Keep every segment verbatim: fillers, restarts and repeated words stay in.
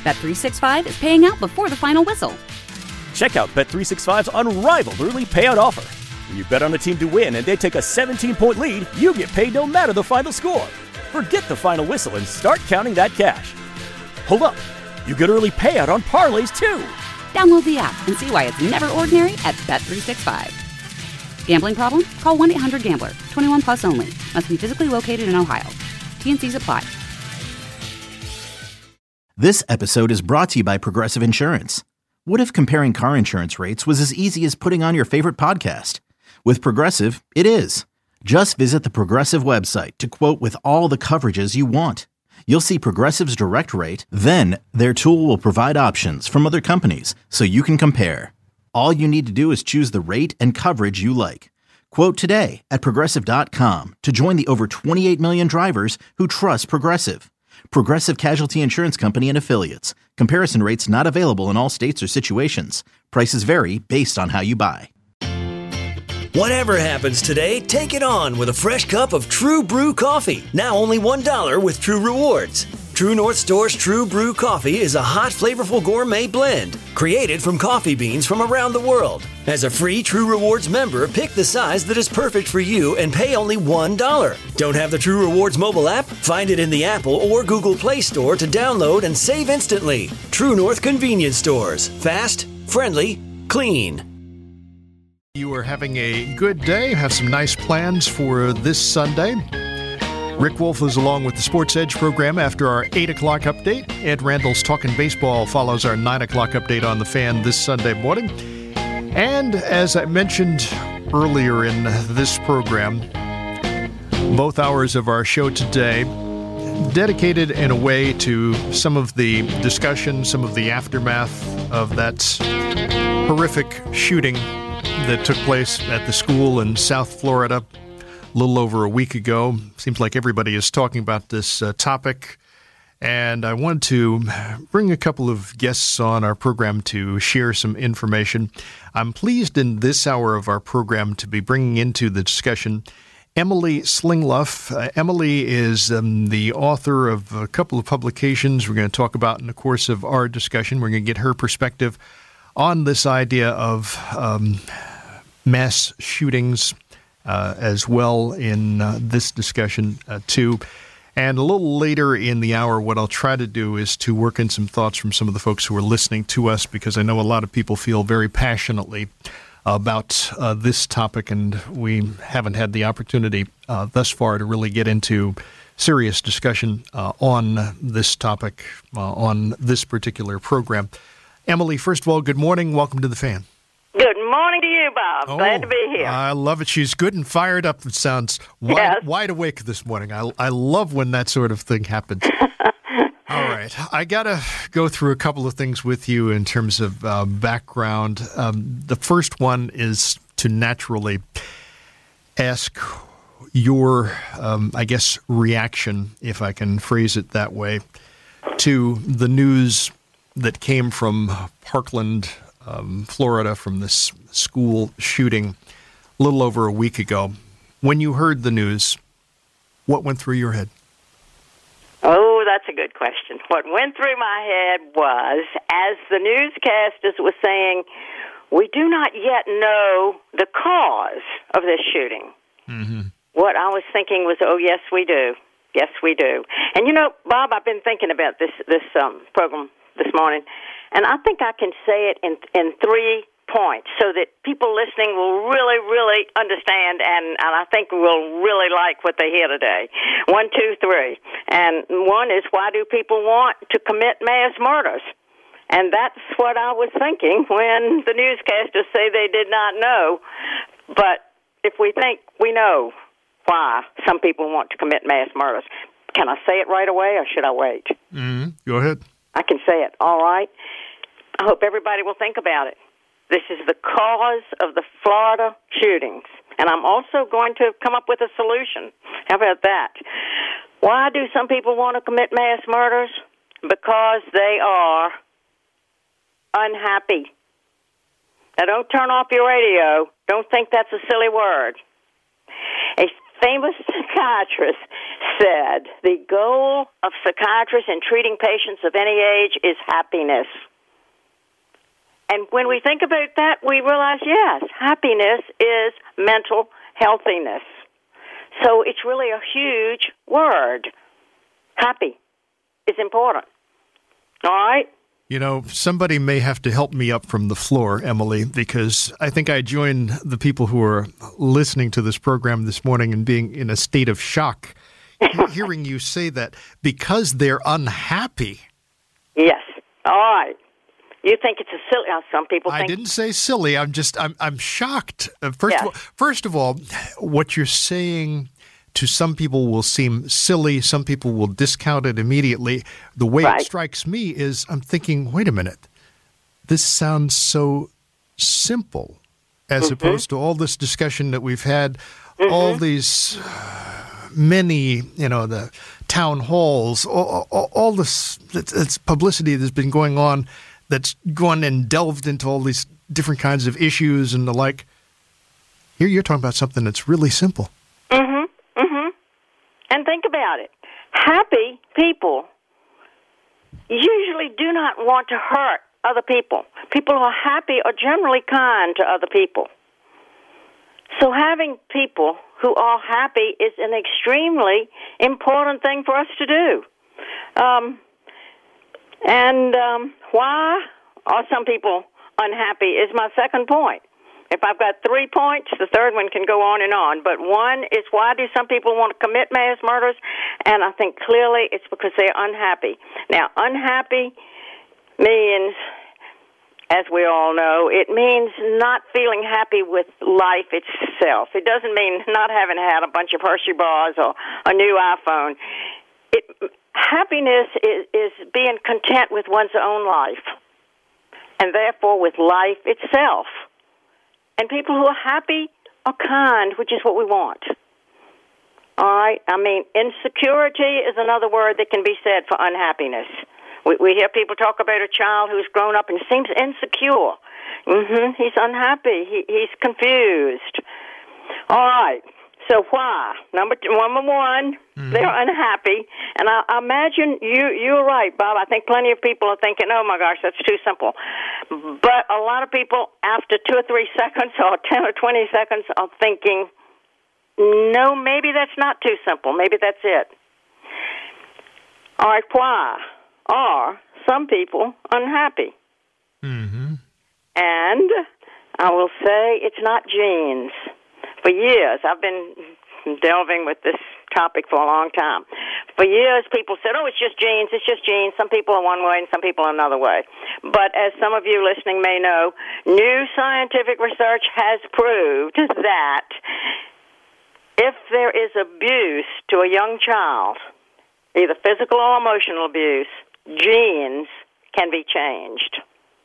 Bet three sixty-five is paying out before the final whistle. Check out Bet three sixty-five's unrivaled early payout offer. When you bet on a team to win and they take a seventeen-point lead, you get paid no matter the final score. Forget the final whistle and start counting that cash. Hold up. You get early payout on parlays, too. Download the app and see why it's never ordinary at Bet three sixty-five. Gambling problem? Call one eight hundred gambler. twenty-one plus only. Must be physically located in Ohio. T N Cs apply. This episode is brought to you by Progressive Insurance. What if comparing car insurance rates was as easy as putting on your favorite podcast? With Progressive, it is. Just visit the Progressive website to quote with all the coverages you want. You'll see Progressive's direct rate, then their tool will provide options from other companies so you can compare. All you need to do is choose the rate and coverage you like. Quote today at Progressive dot com to join the over twenty-eight million drivers who trust Progressive. Progressive Casualty Insurance Company and Affiliates. Comparison rates not available in all states or situations. Prices vary based on how you buy. Whatever happens today, take it on with a fresh cup of True Brew coffee. Now only one dollar with True Rewards. True North Store's True Brew coffee is a hot, flavorful gourmet blend created from coffee beans from around the world. As a free True Rewards member, pick the size that is perfect for you and pay only one dollar. Don't have the True Rewards mobile app? Find it in the Apple or Google Play Store to download and save instantly. True North Convenience Stores. Fast, friendly, clean. You are having a good day, have some nice plans for this Sunday. Rick Wolf is along with the Sports Edge program after our eight o'clock update. Ed Randall's Talkin' Baseball follows our nine o'clock update on The Fan this Sunday morning. And as I mentioned earlier in this program, both hours of our show today dedicated in a way to some of the discussion, some of the aftermath of that horrific shooting that took place at the school in South Florida a little over a week ago. Seems like everybody is talking about this uh, topic. And I want to bring a couple of guests on our program to share some information. I'm pleased in this hour of our program to be bringing into the discussion Emily Slingluff. Uh, Emily is um, the author of a couple of publications we're going to talk about in the course of our discussion. We're going to get her perspective on this idea of um, mass shootings uh, as well in uh, this discussion uh, too. And a little later in the hour, what I'll try to do is to work in some thoughts from some of the folks who are listening to us, because I know a lot of people feel very passionately about uh, this topic, and we haven't had the opportunity uh, thus far to really get into serious discussion uh, on this topic, uh, on this particular program. Emily, first of all, good morning. Welcome to The Fan. Good morning to you, Bob. Oh, Glad to be here. I love it. She's good and fired up. It sounds wide, yes. wide awake this morning. I, I love when that sort of thing happens. All right. I got to go through a couple of things with you in terms of uh, background. Um, the first one is to naturally ask your, um, I guess, reaction, if I can phrase it that way, to the news that came from Parkland, um, Florida, from this school shooting a little over a week ago. When you heard the news, what went through your head? Oh, that's a good question. What went through my head was, as the newscasters were saying, we do not yet know the cause of this shooting. Mm-hmm. What I was thinking was, oh, yes, we do. Yes, we do. And, you know, Bob, I've been thinking about this this um, program this morning, and I think I can say it in in three points so that people listening will really, really understand, and, and I think will really like what they hear today. One, two, three. And one is, why do people want to commit mass murders? And that's what I was thinking when the newscasters say they did not know. But if we think we know why some people want to commit mass murders, can I say it right away, or should I wait? Mm-hmm. Go ahead. I can say it. All right. I hope everybody will think about it. This is the cause of the Florida shootings. And I'm also going to come up with a solution. How about that? Why do some people want to commit mass murders? Because they are unhappy. Now, don't turn off your radio. Don't think that's a silly word. A famous psychiatrist said the goal of psychiatrists in treating patients of any age is happiness. And when we think about that, we realize, yes, happiness is mental healthiness. So it's really a huge word. Happy is important. All right? You know, somebody may have to help me up from the floor, Emily, because I think I joined the people who are listening to this program this morning and being in a state of shock, hearing you say that because they're unhappy. Yes. All right. You think it's a silly? Uh, some people think. I didn't say silly. I'm just, I'm, I'm shocked. Uh, first, Yes. of all, first of all, what you're saying to some people will seem silly. Some people will discount it immediately. The way Right. it strikes me is I'm thinking, wait a minute, this sounds so simple as Mm-hmm. opposed to all this discussion that we've had, all these uh, many, you know, the town halls, all, all, all this it's, it's publicity that's been going on that's gone and delved into all these different kinds of issues and the like. Here you're talking about something that's really simple. Mm-hmm. Mm-hmm. And think about it. Happy people usually do not want to hurt other people. People who are happy are generally kind to other people. So having people who are happy is an extremely important thing for us to do. Um, and um, why are some people unhappy is my second point. If I've got three points, the third one can go on and on. But one is, why do some people want to commit mass murders? And I think clearly it's because they're unhappy. Now, unhappy means, as we all know, it means not feeling happy with life itself. It doesn't mean not having had a bunch of Hershey bars or a new iPhone. It, happiness is, is being content with one's own life, and therefore with life itself. And people who are happy are kind, which is what we want. All right? I mean, insecurity is another word that can be said for unhappiness. We, we hear people talk about a child who's grown up and seems insecure. Mm-hmm. He's unhappy. He, he's confused. All right. So why? Number two, number one, mm-hmm. they're unhappy. And I, I imagine you, you're right, Bob. I think plenty of people are thinking, oh, my gosh, that's too simple. But a lot of people, after two or three seconds or ten or twenty seconds, are thinking, no, maybe that's not too simple. Maybe that's it. All right, why are some people unhappy? Mm-hmm. And I will say it's not genes. For years, I've been delving with this topic for a long time. For years, people said, oh, it's just genes, it's just genes. Some people are one way and some people are another way. But as some of you listening may know, new scientific research has proved that if there is abuse to a young child, either physical or emotional abuse, genes can be changed.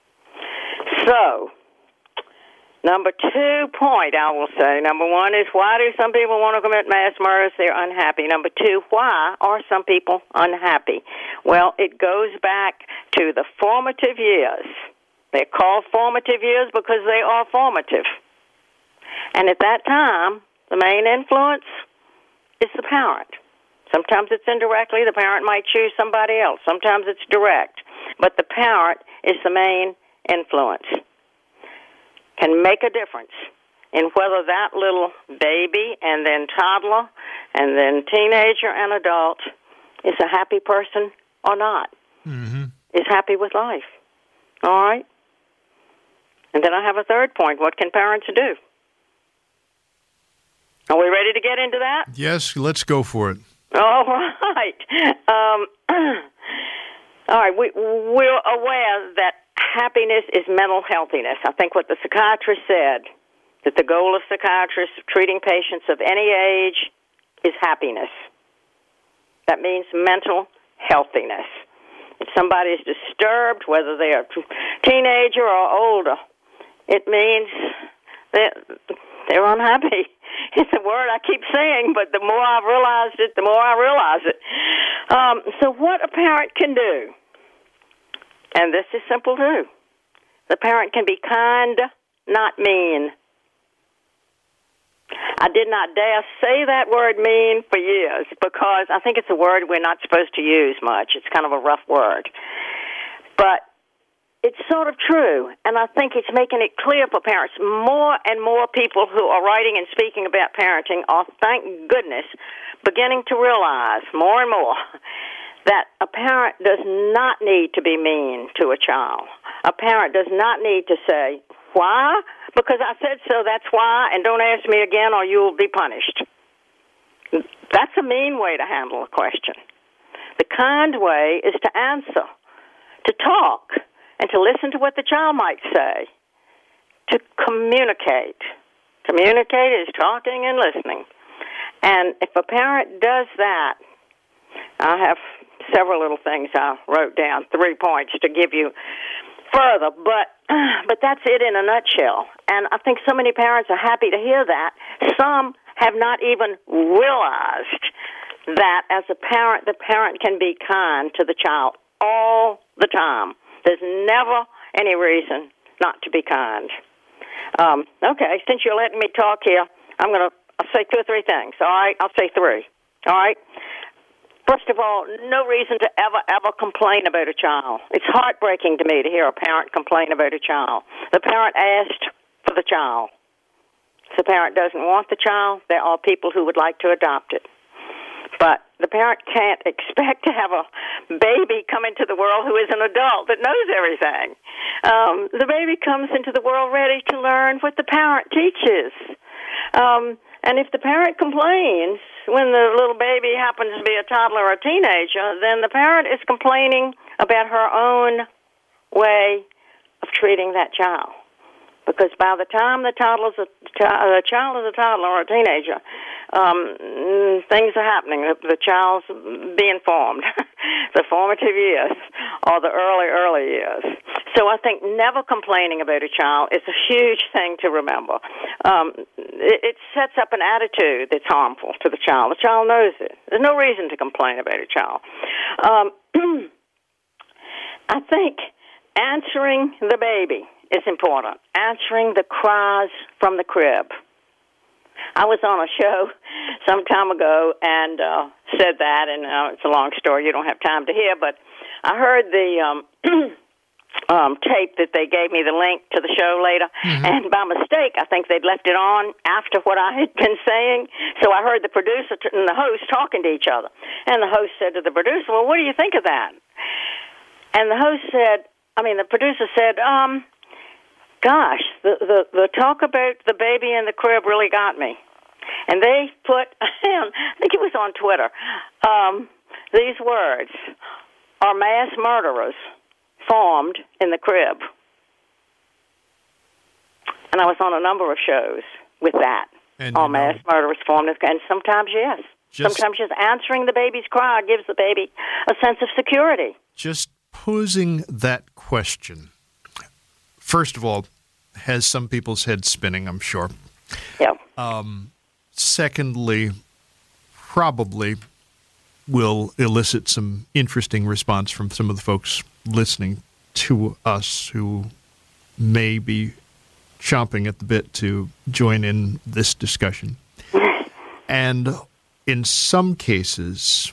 So, number two point, I will say, number one is, why do some people want to commit mass murders? They're unhappy. Number two, why are some people unhappy? Well, it goes back to the formative years. They're called formative years because they are formative. And at that time, the main influence is the parent. Sometimes it's indirectly. The parent might choose somebody else. Sometimes it's direct. But the parent is the main influence. Can make a difference in whether that little baby and then toddler and then teenager and adult is a happy person or not, Mm-hmm. is happy with life. All right? And then I have a third point. What can parents do? Are we ready to get into that? Yes, let's go for it. All right. Um, all right. We, we're aware that happiness is mental healthiness. I think what the psychiatrist said, that the goal of psychiatrists treating patients of any age is happiness. That means mental healthiness. If somebody is disturbed, whether they're a teenager or older, it means that they're unhappy. It's a word I keep saying, but the more I've realized it, the more I realize it. Um, so what a parent can do, and this is simple too, the parent can be kind, not mean. I did not dare say that word mean for years because I think it's a word we're not supposed to use much. It's kind of a rough word. But it's sort of true, and I think it's making it clear for parents. More and more people who are writing and speaking about parenting are, thank goodness, beginning to realize more and more that a parent does not need to be mean to a child. A parent does not need to say, why? Because I said so, that's why, and don't ask me again or you'll be punished. That's a mean way to handle a question. The kind way is to answer, to talk, and to listen to what the child might say, to communicate. Communicate is talking and listening. And if a parent does that, I have several little things I wrote down, three points to give you further, but but that's it in a nutshell. And I think so many parents are happy to hear that. Some have not even realized that as a parent, the parent can be kind to the child all the time. There's never any reason not to be kind. Um, okay, since you're letting me talk here, I'm going to I'll say two or three things, all right? I'll say three, all right? First of all, no reason to ever, ever complain about a child. It's heartbreaking to me to hear a parent complain about a child. The parent asked for the child. If the parent doesn't want the child, there are people who would like to adopt it. But the parent can't expect to have a baby come into the world who is an adult that knows everything. Um, the baby comes into the world ready to learn what the parent teaches. Um, and if the parent complains when the little baby happens to be a toddler or a teenager, then the parent is complaining about her own way of treating that child. Because by the time the toddler's a, the child is a toddler or a teenager, um, things are happening. The, the child's being formed, the formative years, or the early, early years. So I think never complaining about a child is a huge thing to remember. Um, it, it sets up an attitude that's harmful to the child. The child knows it. There's no reason to complain about a child. Um, I think answering the baby is important. Answering the cries from the crib. I was on a show some time ago and uh, said that, and uh, it's a long story. You don't have time to hear, but I heard the um, um, tape that they gave me the link to the show later, mm-hmm. and by mistake, I think they'd left it on after what I had been saying. So I heard the producer and the host talking to each other, and the host said to the producer, "Well, what do you think of that?" And the host said, I mean, the producer said, um, gosh, the, the, the talk about the baby in the crib really got me. And they put, I think it was on Twitter, um, these words, are mass murderers formed in the crib? And I was on a number of shows with that. And, are mass know, murderers formed in the crib? And sometimes, yes. Just, sometimes just answering the baby's cry gives the baby a sense of security. Just posing that question, first of all, has some people's heads spinning, I'm sure. Yeah. Um, secondly, probably will elicit some interesting response from some of the folks listening to us who may be chomping at the bit to join in this discussion. And in some cases,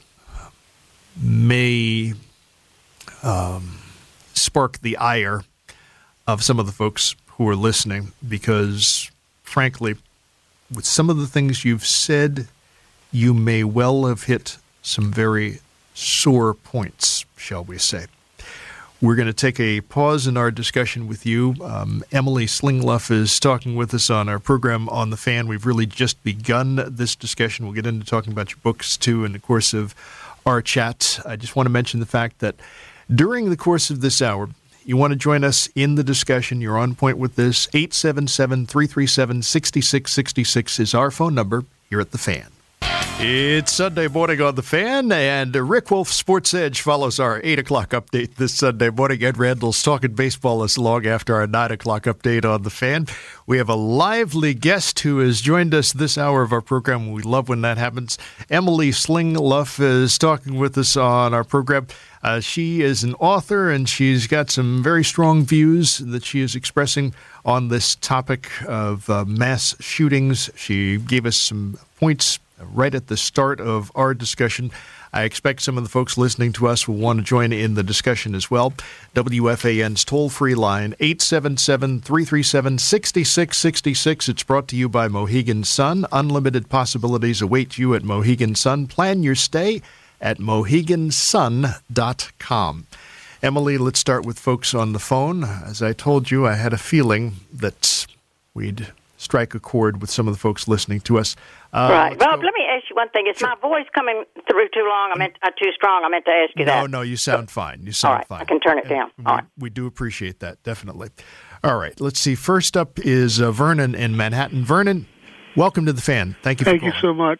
may um, spark the ire of some of the folks who are listening, because, frankly, with some of the things you've said, you may well have hit some very sore points, shall we say. We're going to take a pause in our discussion with you. Um, Emily Slingluff is talking with us on our program On the Fan. We've really just begun this discussion. We'll get into talking about your books, too, in the course of our chat. I just want to mention the fact that during the course of this hour, you want to join us in the discussion, you're on point with this. eight seven seven, three three seven, six six six six is our phone number here at The Fan. It's Sunday morning on The Fan, and Rick Wolf Sports Edge follows our eight o'clock update this Sunday morning. Ed Randall's talking baseball is long after our nine o'clock update on The Fan. We have a lively guest who has joined us this hour of our program. We love when that happens. Emily Slingluff is talking with us on our program. Uh, she is an author, and she's got some very strong views that she is expressing on this topic of uh, mass shootings. She gave us some points right at the start of our discussion. I expect some of the folks listening to us will want to join in the discussion as well. W F A N's toll-free line, eight seven seven, three three seven, six six six six. It's brought to you by Mohegan Sun. Unlimited possibilities await you at Mohegan Sun. Plan your stay at mohegan sun dot com. Emily, let's start with folks on the phone. As I told you, I had a feeling that we'd strike a chord with some of the folks listening to us. Uh, right. Well, go. Let me ask you one thing. Is sure. my voice coming through too long? I meant uh, too strong. I meant to ask you no, that. No, no, you sound fine. You sound All right, fine. I can turn it down. We, All right. we do appreciate that, definitely. All right, let's see. First up is uh, Vernon in Manhattan. Vernon, welcome to The Fan. Thank you for Thank calling. you so much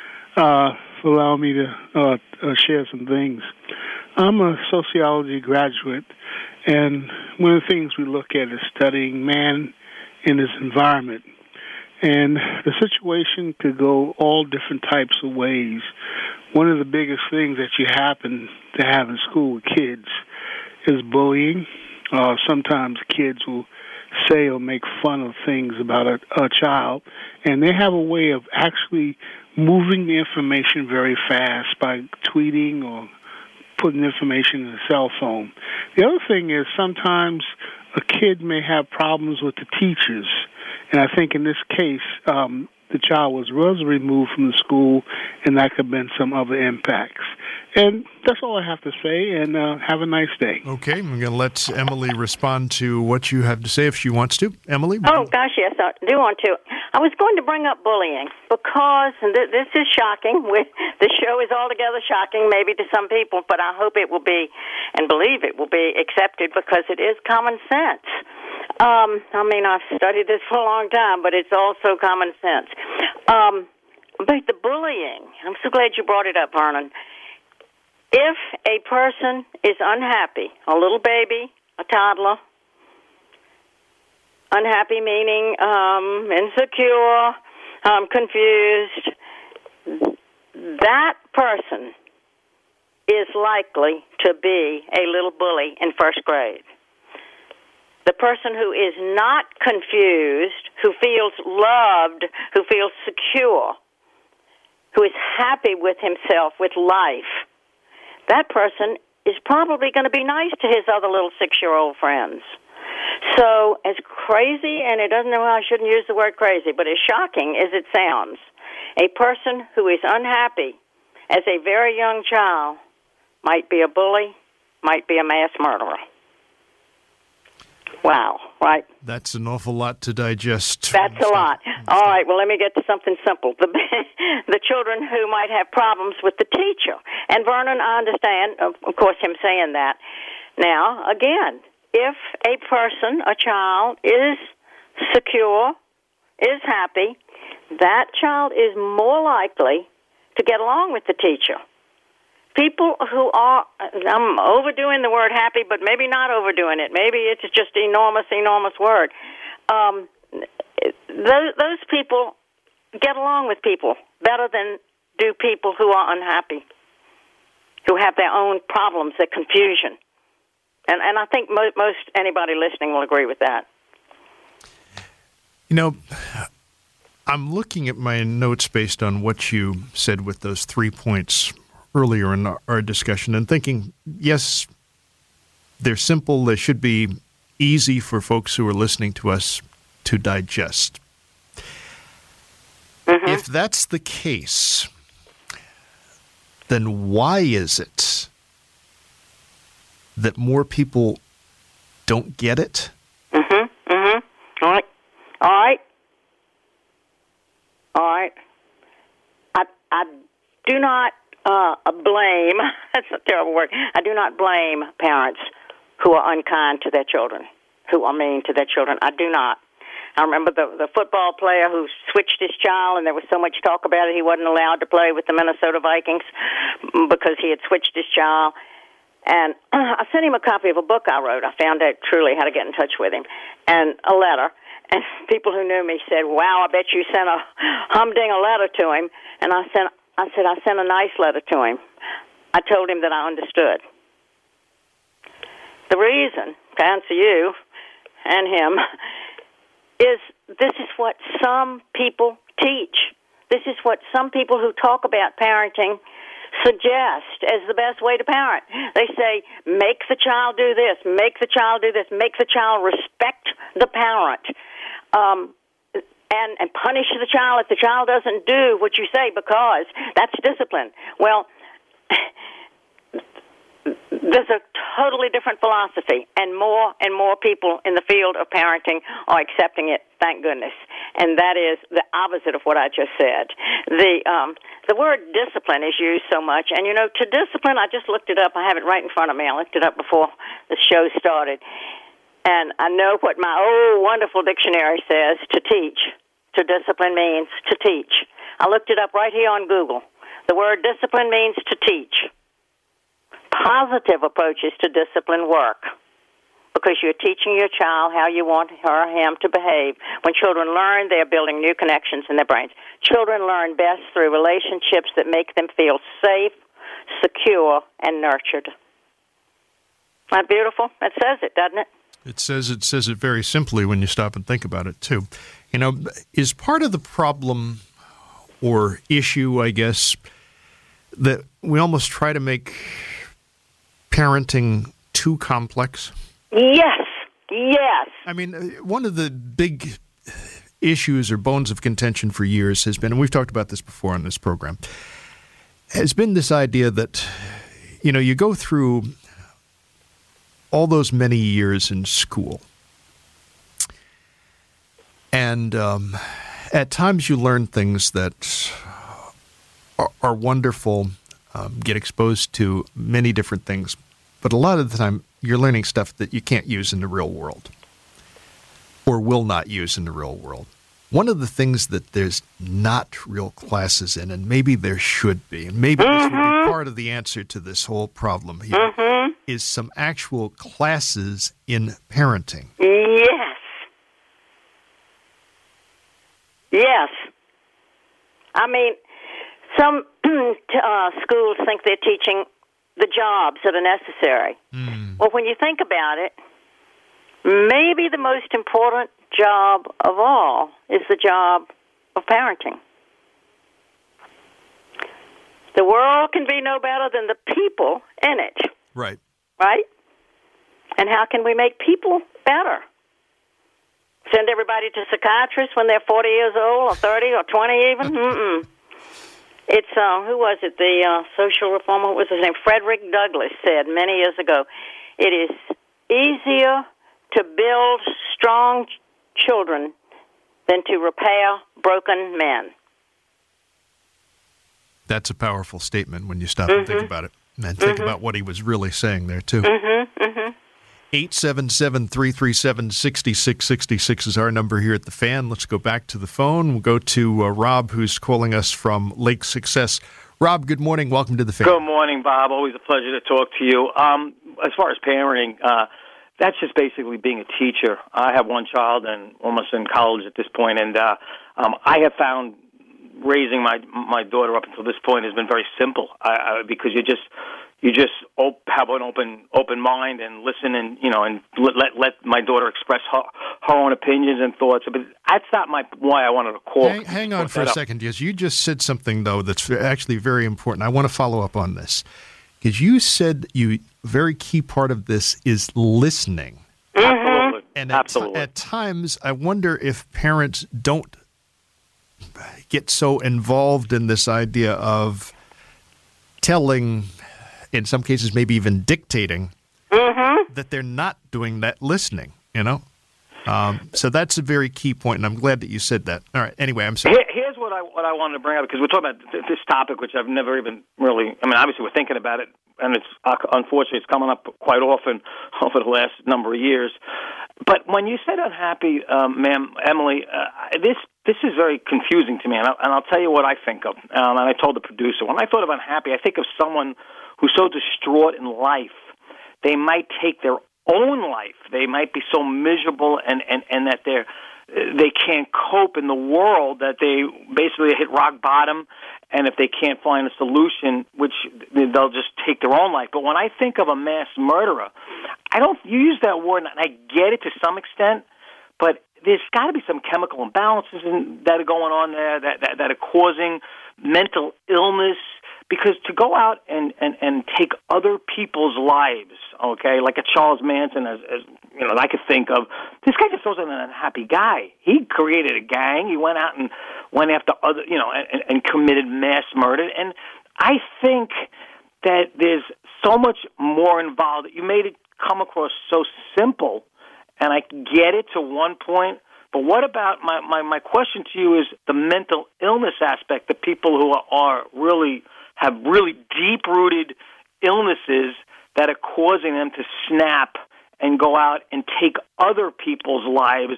uh, for allowing me to uh, uh, share some things. I'm a sociology graduate, and one of the things we look at is studying man in his environment. And the situation could go all different types of ways. One of the biggest things that you happen to have in school with kids is bullying. Uh, sometimes kids will say or make fun of things about a, a child, and they have a way of actually moving the information very fast by tweeting or putting information in a cell phone. The other thing is sometimes a kid may have problems with the teachers. And I think in this case, um, the child was, was removed from the school, and that could have been some other impacts. And that's all I have to say, and uh, have a nice day. Okay, I'm going to let Emily respond to what you have to say if she wants to. Emily? Oh, gosh, yes, I do want to. I was going to bring up bullying because, and th- this is shocking, we, the show is altogether shocking maybe to some people, but I hope it will be, and believe it will be accepted because it is common sense. Um, I mean, I've studied this for a long time, but it's also common sense. Um, but the bullying, I'm so glad you brought it up, Vernon. If a person is unhappy, a little baby, a toddler, unhappy meaning um, insecure, um, confused, that person is likely to be a little bully in first grade. The person who is not confused, who feels loved, who feels secure, who is happy with himself, with life, that person is probably going to be nice to his other little six-year-old friends. So as crazy, and it doesn't know I shouldn't use the word crazy, but as shocking as it sounds, a person who is unhappy as a very young child might be a bully, might be a mass murderer. Wow, right? That's an awful lot to digest. That's a lot. All right, well, let me get to something simple. The, the children who might have problems with the teacher. And Vernon, I understand, of course, him saying that. Now, again, if a person, a child, is secure, is happy, that child is more likely to get along with the teacher. People who are, I'm overdoing the word happy, but maybe not overdoing it. Maybe it's just enormous, enormous word. Um, those, those people get along with people better than do people who are unhappy, who have their own problems, their confusion. And, and I think mo- most anybody listening will agree with that. You know, I'm looking at my notes based on what you said with those three points earlier in our discussion and thinking, yes, they're simple. They should be easy for folks who are listening to us to digest. Mm-hmm. If that's the case, then why is it that more people don't get it? Mm-hmm, mm-hmm. All right. All right. All right. I, I do not uh, blame, that's a terrible word, I do not blame parents who are unkind to their children, who are mean to their children. I do not. I remember the, the football player who switched his child, and there was so much talk about it, he wasn't allowed to play with the Minnesota Vikings because he had switched his child. And I sent him a copy of a book I wrote. I found out truly how to get in touch with him, and a letter. And people who knew me said, "Wow, I bet you sent a humdinger letter to him." And I sent, I said, I sent a nice letter to him. I told him that I understood. The reason, to answer you and him, is this is what some people teach. This is what some people who talk about parenting suggest as the best way to parent. They say, make the child do this, make the child do this, make the child respect the parent, um, and, and punish the child if the child doesn't do what you say, because that's discipline. Well, there's a totally different philosophy, and more and more people in the field of parenting are accepting it, thank goodness. And that is the opposite of what I just said. The um, the word discipline is used so much, and, you know, to discipline, I just looked it up. I have it right in front of me. I looked it up before the show started. And I know what my old wonderful dictionary says, to teach. To discipline means to teach. I looked it up right here on Google. The word discipline means to teach. Positive approaches to discipline work because you're teaching your child how you want her or him to behave. When children learn, they're building new connections in their brains. Children learn best through relationships that make them feel safe, secure, and nurtured. Isn't that beautiful? It says it, doesn't it? It says it says it very simply when you stop and think about it, too. You know, is part of the problem or issue, I guess, that we almost try to make parenting too complex? Yes, yes. I mean, one of the big issues or bones of contention for years has been, and we've talked about this before on this program, has been this idea that, you know, you go through all those many years in school, and um, at times you learn things that are, are wonderful, um, get exposed to many different things, but a lot of the time you're learning stuff that you can't use in the real world or will not use in the real world. One of the things that there's not real classes in, and maybe there should be, and maybe mm-hmm. this would be part of the answer to this whole problem here, mm-hmm. is some actual classes in parenting. Yes. Yes. I mean, some uh, schools think they're teaching the jobs that are necessary. Mm. Well, when you think about it, maybe the most important job of all is the job of parenting. The world can be no better than the people in it. Right. Right? And how can we make people better? Send everybody to psychiatrists when they're forty years old or thirty or twenty even? Mm-mm. It's, uh, who was it, the uh, social reformer, what was his name? Frederick Douglass said many years ago, it is easier to build strong children than to repair broken men. That's a powerful statement when you stop mm-hmm. and think about it. And think mm-hmm. about what he was really saying there, too. Mm-hmm. Mm-hmm. eight seven seven, three three seven, six six six six is our number here at The Fan. Let's go back to the phone. We'll go to uh, Rob, who's calling us from Lake Success. Rob, good morning. Welcome to The Fan. Good morning, Bob. Always a pleasure to talk to you. Um, as far as parenting, uh, that's just basically being a teacher. I have one child and almost in college at this point, and uh, um, I have found raising my my daughter up until this point has been very simple I, I, because you just you just op- have an open open mind and listen, and you know, and let let, let my daughter express her, her own opinions and thoughts. But that's not my why I wanted to call. Hang, hang on for a up. second, because you just said something though that's actually very important. I want to follow up on this because you said you very key part of this is listening. Absolutely, and at, absolutely. At times, I wonder if parents don't get so involved in this idea of telling, in some cases maybe even dictating, mm-hmm. that they're not doing that listening, you know? Um, so that's a very key point, and I'm glad that you said that. All right, anyway, I'm sorry. Here's what I what I wanted to bring up, because we're talking about this topic, which I've never even really, I mean, obviously we're thinking about it, and it's unfortunately it's coming up quite often over the last number of years. but when you said unhappy, um, ma'am, Emily, uh, this this is very confusing to me, and I'll, and I'll tell you what I think of. Um, and I told the producer, when I thought of unhappy, I think of someone who's so distraught in life, they might take their own life. They might be so miserable and, and, and that they're they can't cope in the world, that they basically hit rock bottom, and if they can't find a solution, which they'll just take their own life. But when I think of a mass murderer, I don't use that word, and I get it to some extent, but there's got to be some chemical imbalances in, that are going on there that, that, that are causing mental illness, because to go out and, and, and take other people's lives, okay, like a Charles Manson, as, as you know, I could think of, this guy just wasn't an unhappy guy. He created a gang. He went out and went after other, you know, and, and committed mass murder. And I think that there's so much more involved. You made it come across so simple, and I get it to one point. But what about, my, my, my question to you is the mental illness aspect, the people who are, are really, have really deep-rooted illnesses that are causing them to snap and go out and take other people's lives.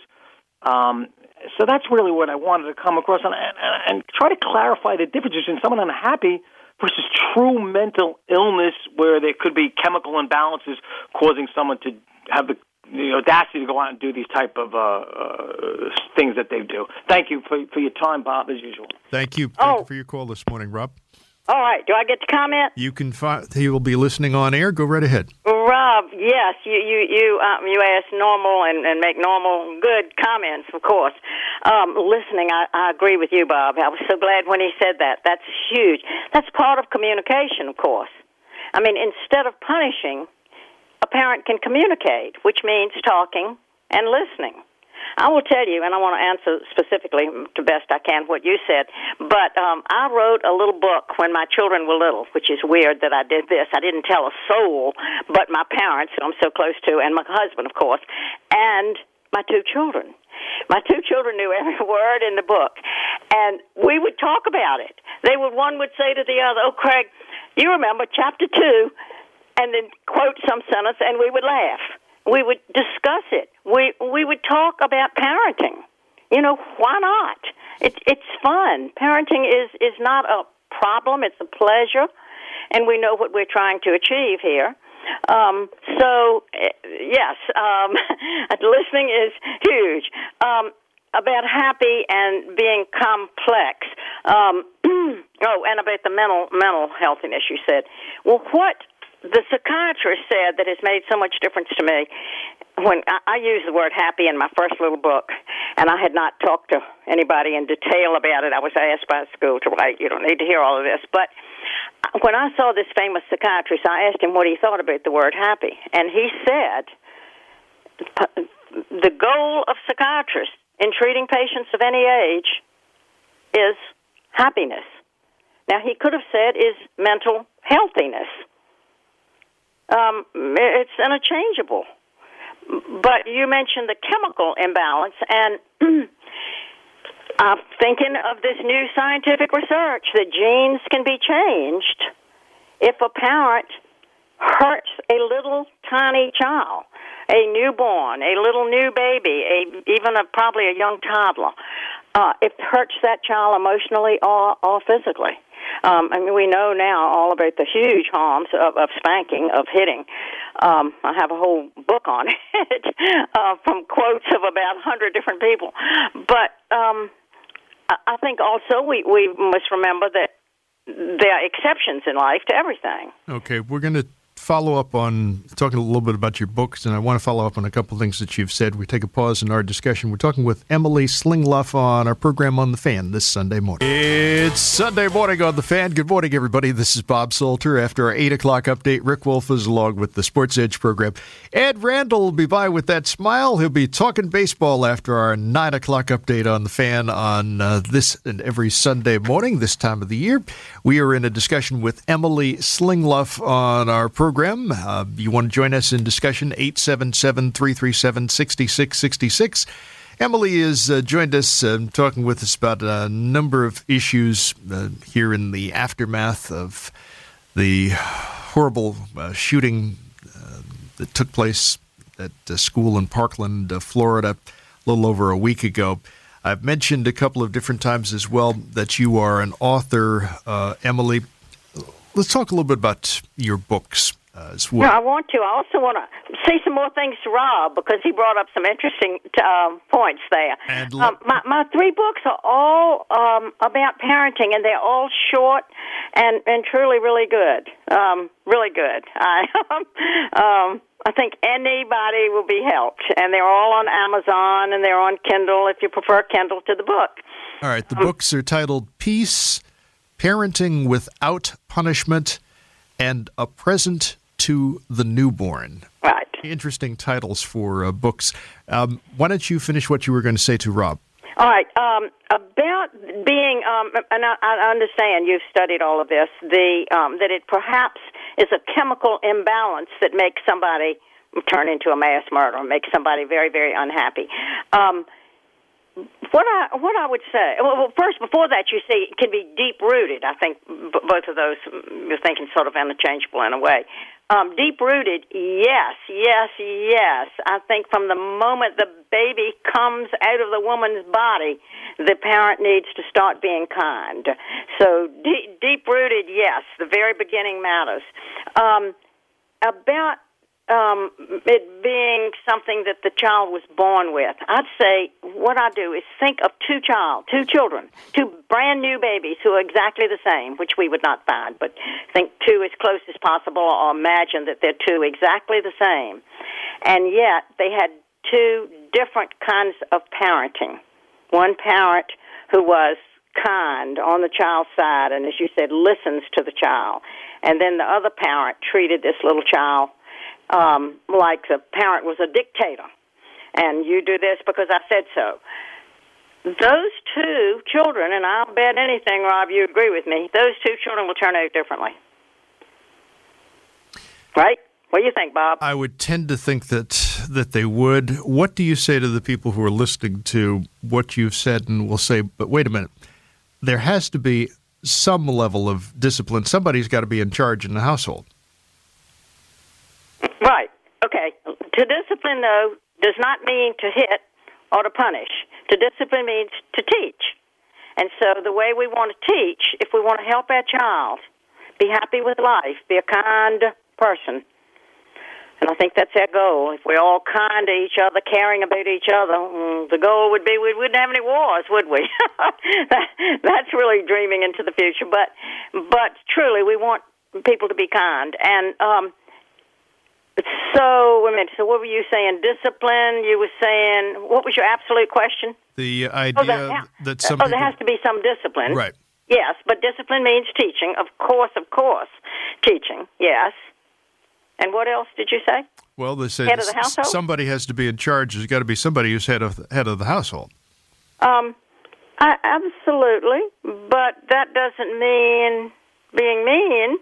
Um, so that's really what I wanted to come across and, and, and try to clarify the difference between someone unhappy versus true mental illness, where there could be chemical imbalances causing someone to have the, the audacity to go out and do these type of uh, uh, things that they do. Thank you for, for your time, Bob, as usual. Thank you. Thank oh. you for your call this morning, Rob. All right. Do I get to comment? You can. Fi- he will be listening on air. Go right ahead. Rob, yes, you you you um, you ask normal and, and make normal good comments, of course. Um, listening, I, I agree with you, Bob. I was so glad when he said that. That's huge. That's part of communication, of course. I mean, instead of punishing, a parent can communicate, which means talking and listening. I will tell you, and I want to answer specifically to best I can what you said, but um, I wrote a little book when my children were little, which is weird that I did this. I didn't tell a soul but my parents, who I'm so close to, and my husband, of course, and my two children. My two children knew every word in the book, and we would talk about it. They would, one would say to the other, "Oh, Craig, you remember chapter two," and then quote some sentence, and we would laugh. We would discuss it. We we would talk about parenting. You know, why not? It, it's fun. Parenting is, is not a problem. It's a pleasure, and we know what we're trying to achieve here. Um, so, yes, um, listening is huge. Um, about happy and being complex. Um, oh, and about the mental mental health issue, you said. Well, what the psychiatrist said that has made so much difference to me, when I, I used the word happy in my first little book, and I had not talked to anybody in detail about it. I was asked by the school to write, you don't need to hear all of this. But when I saw this famous psychiatrist, I asked him what he thought about the word happy. And he said the goal of psychiatrists in treating patients of any age is happiness. Now, he could have said is mental healthiness. Um, it's interchangeable. But you mentioned the chemical imbalance, and I'm thinking of this new scientific research that genes can be changed if a parent hurts a little tiny child, a newborn, a little new baby, a, even a, probably a young toddler. Uh, it hurts that child emotionally or, or physically. Um, I mean, we know now all about the huge harms of, of spanking, of hitting. Um, I have a whole book on it uh, from quotes of about one hundred different people. But um, I think also we, we must remember that there are exceptions in life to everything. Okay, we're going to follow up on talking a little bit about your books, and I want to follow up on a couple of things that you've said. We take a pause in our discussion. We're talking with Emily Slingluff on our program on The Fan this Sunday morning. It's Sunday morning on The Fan. Good morning, everybody. This is Bob Salter. After our eight o'clock update, Rick Wolf is along with the Sports Edge program. Ed Randall will be by with that smile. He'll be talking baseball after our nine o'clock update on The Fan on uh, this and every Sunday morning, this time of the year. We are in a discussion with Emily Slingluff on our program. Program. Uh, you want to join us in discussion, eight seven seven, three three seven, six six six six. Emily has uh, joined us, uh, talking with us about a number of issues uh, here in the aftermath of the horrible uh, shooting uh, that took place at a school in Parkland, uh, Florida, a little over a week ago. I've mentioned a couple of different times as well that you are an author, uh, Emily. Let's talk a little bit about your books uh, as well. No, I want to. I also want to say some more things to Rob because he brought up some interesting um, points there. And um, my, my three books are all um, about parenting, and they're all short and, and truly really good. Um, really good. I um, I think anybody will be helped, and they're all on Amazon, and they're on Kindle if you prefer Kindle to the book. All right. The um, books are titled Peace, Parenting Without Punishment, and A Present to the Newborn. Right. Interesting titles for uh, books. Um, why don't you finish what you were going to say to Rob? All right. Um, about being, um, and I, I understand you've studied all of this, the um, that it perhaps is a chemical imbalance that makes somebody turn into a mass murderer, makes somebody very, very unhappy. Um, what I what I would say, well, first, before that, you say it can be deep-rooted. I think b- both of those, you're thinking sort of interchangeable in a way. Um, deep-rooted, yes, yes, yes. I think from the moment the baby comes out of the woman's body, the parent needs to start being kind. So de- deep-rooted, yes, the very beginning matters. Um, about um, it being something that the child was born with, I'd say what I do is think of two child, two children, two brand new babies who are exactly the same, which we would not find, but think two as close as possible, or imagine that they're two exactly the same. And yet they had two different kinds of parenting. One parent who was kind on the child's side, and as you said, listens to the child. And then the other parent treated this little child um, like the parent was a dictator. And you do this because I said so. Those two children, and I'll bet anything, Rob, you agree with me, those two children will turn out differently. Right? What do you think, Bob? I would tend to think that that they would. What do you say to the people who are listening to what you've said and will say, but wait a minute, there has to be some level of discipline. Somebody's got to be in charge in the household. Right. Okay. To discipline, though, does not mean to hit or to punish. To discipline means to teach. And so the way we want to teach, if we want to help our child be happy with life, be a kind person, and I think that's our goal. If we're all kind to each other, caring about each other, the goal would be we wouldn't have any wars, would we? that, that's really dreaming into the future. But but truly, we want people to be kind. And um, so, wait a minute, so what were you saying? Discipline, you were saying, what was your absolute question? The idea oh, that, ha- that some Oh, people... there has to be some discipline. Right. Yes, but discipline means teaching. Of course, of course, teaching, yes. And what else did you say? Well, they say head of the household? Somebody has to be in charge. There's got to be somebody who's head of the, head of the household. Um, I, absolutely, but that doesn't mean being mean,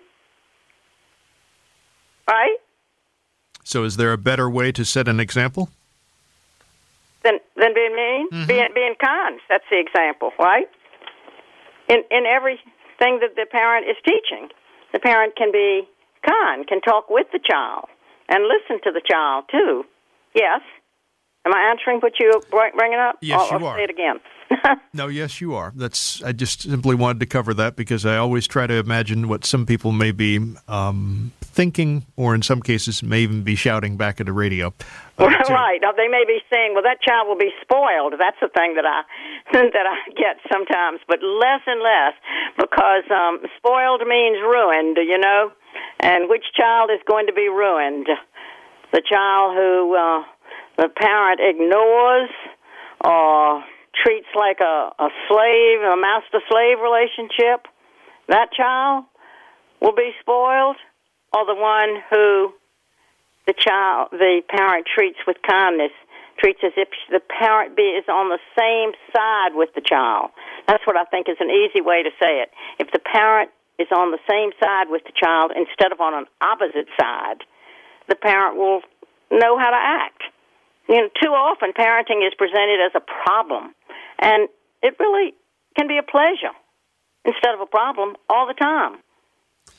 right? So is there a better way to set an example? Than, than being mean? Mm-hmm. Being, being kind, that's the example, right? In, in everything that the parent is teaching, the parent can be kind, can talk with the child, and listen to the child, too. Yes. Am I answering what you're bringing up? Yes, I'll, you I'll are. say it again. No, yes, you are. That's. I just simply wanted to cover that because I always try to imagine what some people may be um, thinking, or in some cases may even be shouting back at the radio. Uh, right. Now, they may be saying, well, that child will be spoiled. That's the thing that I that I get sometimes, but less and less, because um, spoiled means ruined, you know, and which child is going to be ruined? The child who uh, the parent ignores or treats like a, a slave, a master-slave relationship, that child will be spoiled, or the one who the child, the parent treats with kindness, treats as if the parent be, is on the same side with the child. That's what I think is an easy way to say it. If the parent is on the same side with the child instead of on an opposite side, the parent will know how to act. You know, too often parenting is presented as a problem, and it really can be a pleasure instead of a problem all the time.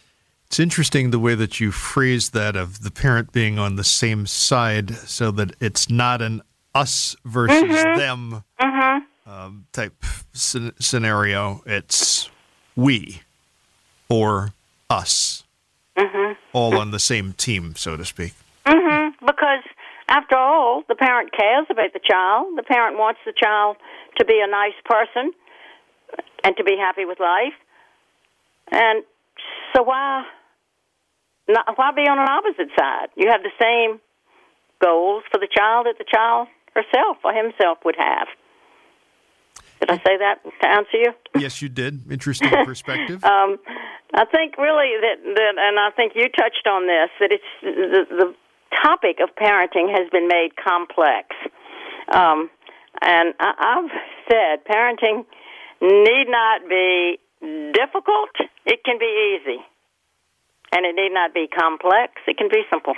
It's interesting the way that you phrase that of the parent being on the same side so that it's not an us versus mm-hmm. them mm-hmm. um, type c- scenario. It's we or us, mm-hmm. all on the same team, so to speak. Mm-hmm. Because, after all, the parent cares about the child. The parent wants the child to be a nice person and to be happy with life. And so why, not, why be on an opposite side? You have the same goals for the child that the child herself or himself would have. Did I say that to answer you? Yes, you did. Interesting perspective. um, I think really that, that, and I think you touched on this, that it's the, the topic of parenting has been made complex. Um, and I, I've said parenting need not be difficult. It can be easy. And it need not be complex. It can be simple.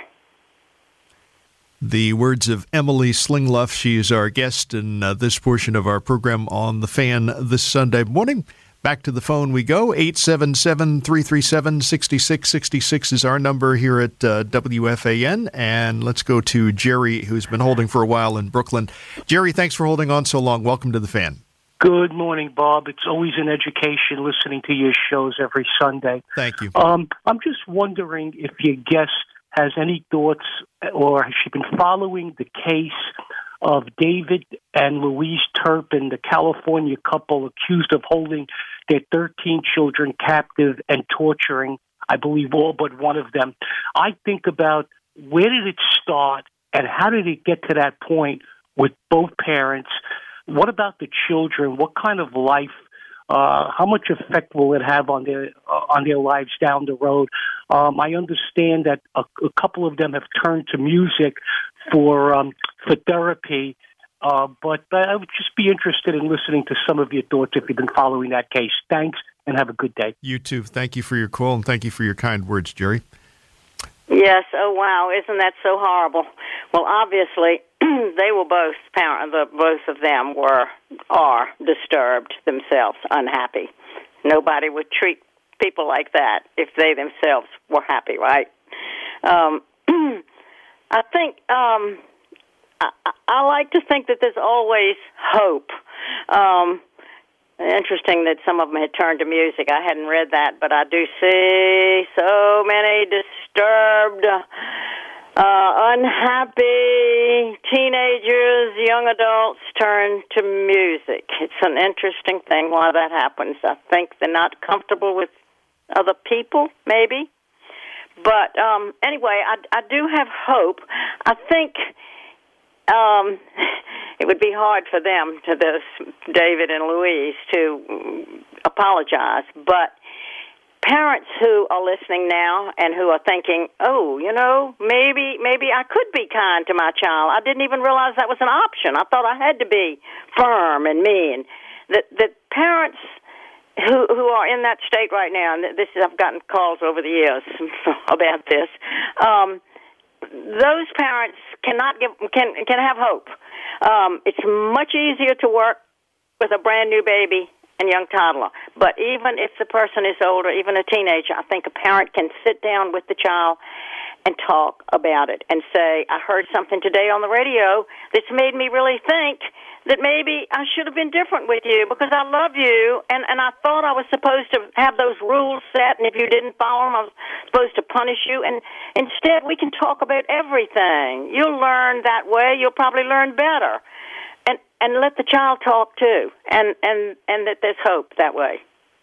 The words of Emily Slingluff. She is our guest in uh, this portion of our program on The Fan this Sunday morning. Back to the phone we go. eight seven seven, three three seven, six six six six is our number here at uh, W F A N. And let's go to Jerry, who's been holding for a while in Brooklyn. Jerry, thanks for holding on so long. Welcome to The Fan. Good morning, Bob. It's always an education listening to your shows every Sunday. Thank you. Um, I'm just wondering if your guest has any thoughts, or has she been following the case of David and Louise Turpin, the California couple accused of holding their thirteen children captive and torturing, I believe, all but one of them. I think about where did it start and how did it get to that point with both parents? What about the children? What kind of life, uh, how much effect will it have on their uh, on their lives down the road? Um, I understand that a, a couple of them have turned to music for um, for therapy, uh, but I would just be interested in listening to some of your thoughts if you've been following that case. Thanks, and have a good day. You too. Thank you for your call, and thank you for your kind words, Jerry. Yes. Oh, wow. Isn't that so horrible? Well, obviously, they were both parent. The both of them were are disturbed themselves, unhappy. Nobody would treat people like that if they themselves were happy, right? Um, I think um, I, I like to think that there's always hope. Um, Interesting that some of them had turned to music. I hadn't read that, but I do see so many disturbed, uh, unhappy teenagers, young adults turn to music. It's an interesting thing why that happens. I think they're not comfortable with other people, maybe. But um, anyway, I, I do have hope. I think Um, it would be hard for them, to this David and Louise, to apologize. But parents who are listening now and who are thinking, oh, you know, maybe maybe I could be kind to my child. I didn't even realize that was an option. I thought I had to be firm and mean. That that parents who who are in that state right now, and this is, I've gotten calls over the years about this. Um, those parents cannot give can can have hope. Um, it's much easier to work with a brand new baby and young toddler. But even if the person is older, even a teenager, I think a parent can sit down with the child and talk about it and say, I heard something today on the radio that's made me really think that maybe I should have been different with you because I love you, and, and I thought I was supposed to have those rules set, and if you didn't follow them, I was supposed to punish you. And instead, we can talk about everything. You'll learn that way. You'll probably learn better. And and let the child talk, too, and, and, and that there's hope that way.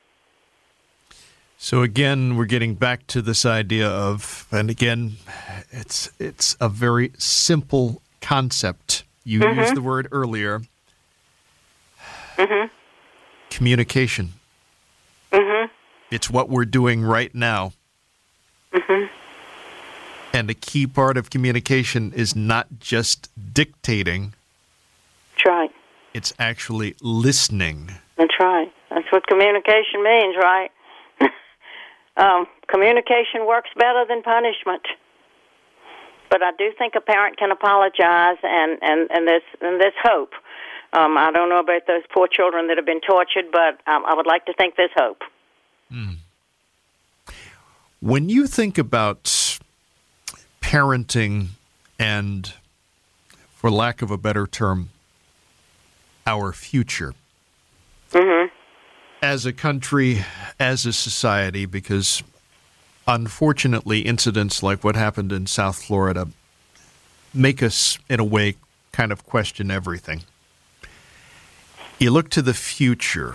So again, we're getting back to this idea of, and again, it's it's a very simple concept. You mm-hmm. used the word earlier. Mm-hmm. Communication. Mm-hmm. It's what we're doing right now. Mm-hmm. And a key part of communication is not just dictating. That's right. It's actually listening. That's right. That's what communication means, right? um, communication works better than punishment. But I do think a parent can apologize, and, and, and, there's, and there's hope. Um, I don't know about those poor children that have been tortured, but um, I would like to think there's hope. Mm. When you think about parenting and, for lack of a better term, our future, mm-hmm. as a country, as a society, because unfortunately incidents like what happened in South Florida make us, in a way, kind of question everything. You look to the future.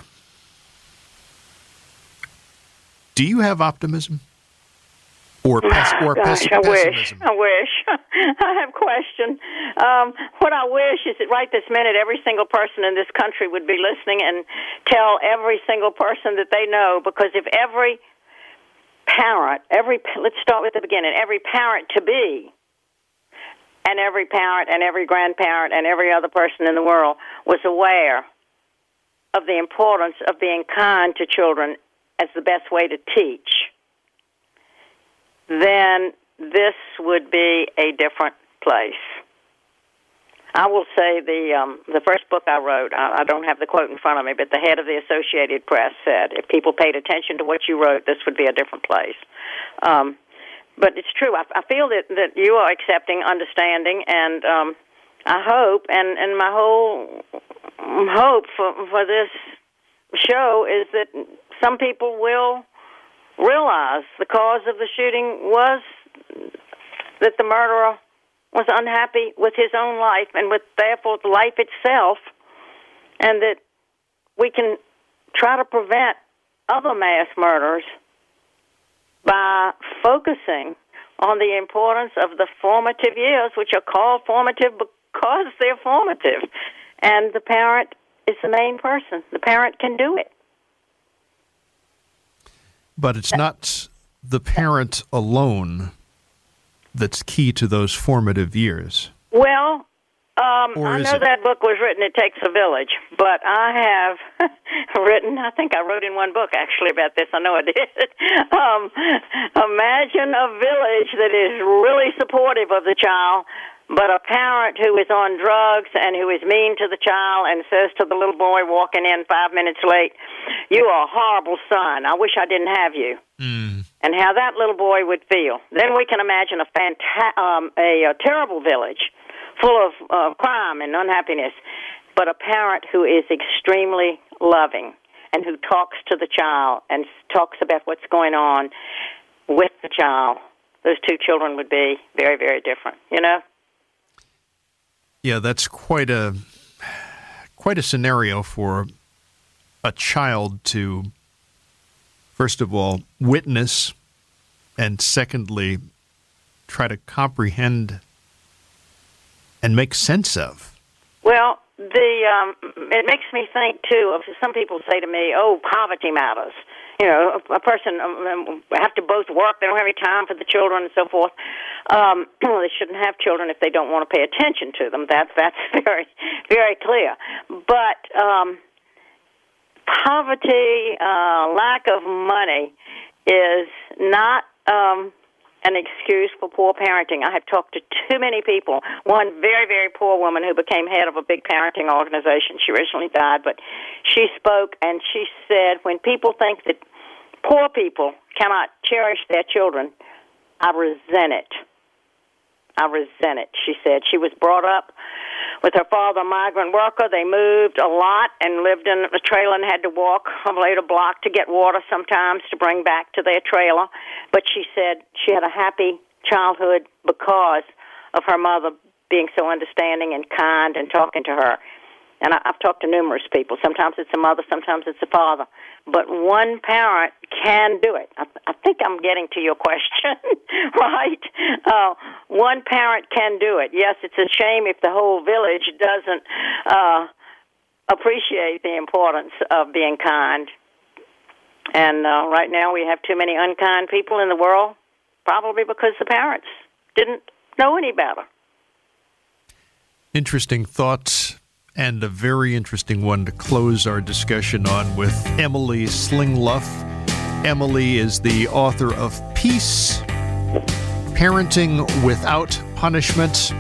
Do you have optimism? Or, pes- or Gosh, pes- I pessimism? wish. I wish. I have a question. Um, what I wish is that right this minute, every single person in this country would be listening and tell every single person that they know, because if every parent, every let's start with the beginning, every parent-to-be, and every parent and every grandparent and every other person in the world was aware of the importance of being kind to children as the best way to teach, then this would be a different place. I will say the um, the first book I wrote, I, I don't have the quote in front of me, but the head of the Associated Press said, if people paid attention to what you wrote, this would be a different place. Um, but it's true. I, I feel that, that you are accepting, understanding, and um, I hope, and, and my whole hope for, for this show is that some people will realize the cause of the shooting was that the murderer was unhappy with his own life and with, therefore, life itself, and that we can try to prevent other mass murders by focusing on the importance of the formative years, which are called formative because they're formative. And the parent is the main person. The parent can do it. But it's not the parent alone that's key to those formative years. Well, um, I know it? that book was written, It Takes a Village, but I have written, I think I wrote in one book actually about this, I know I did. um, imagine a village that is really supportive of the child, but a parent who is on drugs and who is mean to the child and says to the little boy walking in five minutes late, "You are a horrible son. I wish I didn't have you." Mm. And how that little boy would feel. Then we can imagine a fanta- um, a, a terrible village full of uh, crime and unhappiness, but a parent who is extremely loving and who talks to the child and talks about what's going on with the child. Those two children would be very, very different, you know? Yeah, that's quite a quite a scenario for a child to, first of all, witness, and secondly, try to comprehend and make sense of. Well, the um, it makes me think, too, of some people say to me, oh, poverty matters. You know, a, a person um, have to both work, they don't have any time for the children and so forth. Um, they shouldn't have children if they don't want to pay attention to them. That, that's very, very clear. But um, poverty, uh, lack of money is not um, an excuse for poor parenting. I have talked to too many people. One very, very poor woman who became head of a big parenting organization. She recently died, but she spoke and she said, when people think that poor people cannot cherish their children, I resent it. I resent it, she said. She was brought up with her father, a migrant worker. They moved a lot and lived in a trailer and had to walk a later block to get water sometimes to bring back to their trailer. But she said she had a happy childhood because of her mother being so understanding and kind and talking to her. And I, I've talked to numerous people. Sometimes it's a mother, sometimes it's a father. But one parent can do it. I, I think I'm getting to your question, right? Uh, one parent can do it. Yes, it's a shame if the whole village doesn't uh, appreciate the importance of being kind. And uh, right now we have too many unkind people in the world, probably because the parents didn't know any better. Interesting thoughts. And a very interesting one to close our discussion on with Emily Slingluff. Emily is the author of Peace, Parenting Without Punishment,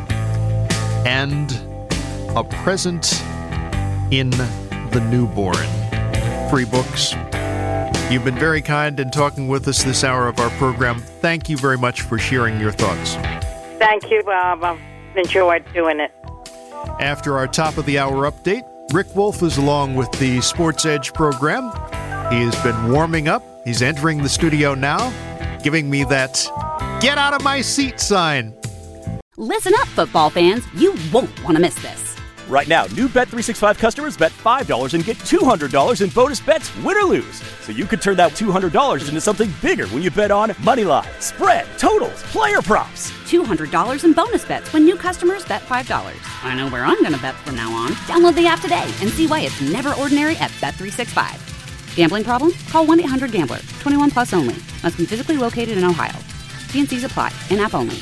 and A Present in the Newborn. Three books. You've been very kind in talking with us this hour of our program. Thank you very much for sharing your thoughts. Thank you, Bob. I've enjoyed doing it. After our top of the hour update, Rick Wolf is along with the Sports Edge program. He has been warming up. He's entering the studio now, giving me that "get out of my seat" sign. Listen up, football fans. You won't want to miss this. Right now, new Bet three sixty-five customers bet five dollars and get two hundred dollars in bonus bets, win or lose. So you could turn that two hundred dollars into something bigger when you bet on money line, spread, totals, player props. two hundred dollars in bonus bets when new customers bet five dollars. I know where I'm going to bet from now on. Download the app today and see why it's never ordinary at Bet three sixty-five. Gambling problem? Call one eight hundred gambler. twenty-one plus only. Must be physically located in Ohio. T N Cs apply. In-app only.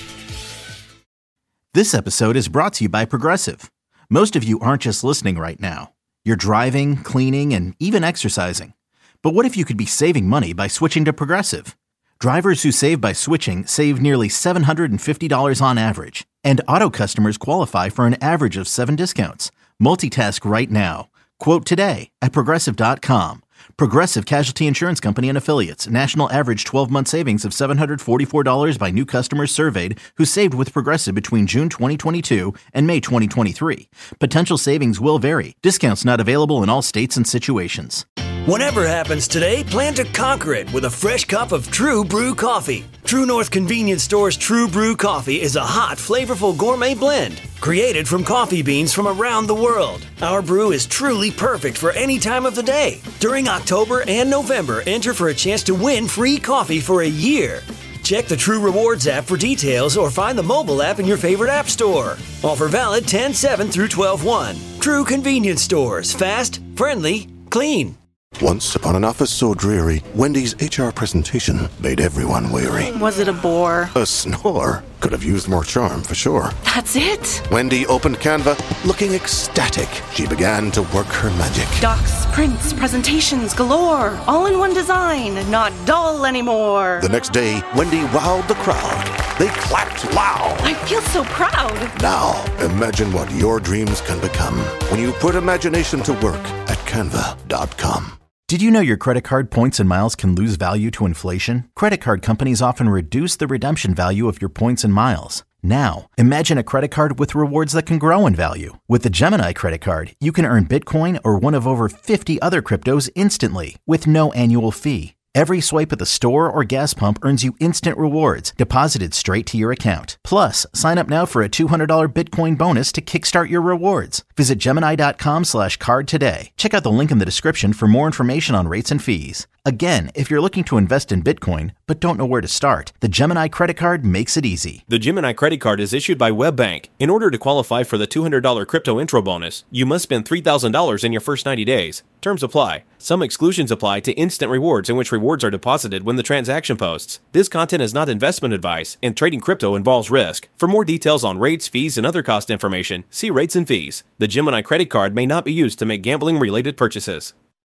This episode is brought to you by Progressive. Most of you aren't just listening right now. You're driving, cleaning, and even exercising. But what if you could be saving money by switching to Progressive? Drivers who save by switching save nearly seven hundred fifty dollars on average. And auto customers qualify for an average of seven discounts. Multitask right now. Quote today at Progressive dot com. Progressive Casualty Insurance Company and Affiliates. National average twelve-month savings of seven hundred forty-four dollars by new customers surveyed who saved with Progressive between June twenty twenty-two and May twenty twenty-three. Potential savings will vary. Discounts not available in all states and situations. Whatever happens today, plan to conquer it with a fresh cup of True Brew coffee. True North Convenience Store's True Brew coffee is a hot, flavorful gourmet blend created from coffee beans from around the world. Our brew is truly perfect for any time of the day. During October and November, enter for a chance to win free coffee for a year. Check the True Rewards app for details or find the mobile app in your favorite app store. Offer valid ten seven through twelve one. True Convenience Stores. Fast, friendly, clean. Once upon an office so dreary, Wendy's H R presentation made everyone weary. Was it a bore? A snore. Could have used more charm, for sure. That's it? Wendy opened Canva, looking ecstatic. She began to work her magic. Docs, prints, presentations galore. All in one design, not dull anymore. The next day, Wendy wowed the crowd. They clapped loud. I feel so proud. Now, imagine what your dreams can become when you put imagination to work at Canva dot com. Did you know your credit card points and miles can lose value to inflation? Credit card companies often reduce the redemption value of your points and miles. Now, imagine a credit card with rewards that can grow in value. With the Gemini credit card, you can earn Bitcoin or one of over fifty other cryptos instantly with no annual fee. Every swipe at the store or gas pump earns you instant rewards deposited straight to your account. Plus, sign up now for a two hundred dollars Bitcoin bonus to kickstart your rewards. Visit Gemini dot com slash card today. Check out the link in the description for more information on rates and fees. Again, if you're looking to invest in Bitcoin but don't know where to start, the Gemini credit card makes it easy. The Gemini credit card is issued by WebBank. In order to qualify for the two hundred dollars crypto intro bonus, you must spend three thousand dollars in your first ninety days. Terms apply. Some exclusions apply to instant rewards in which rewards are deposited when the transaction posts. This content is not investment advice, and trading crypto involves risk. For more details on rates, fees, and other cost information, see rates and fees. The Gemini credit card may not be used to make gambling-related purchases.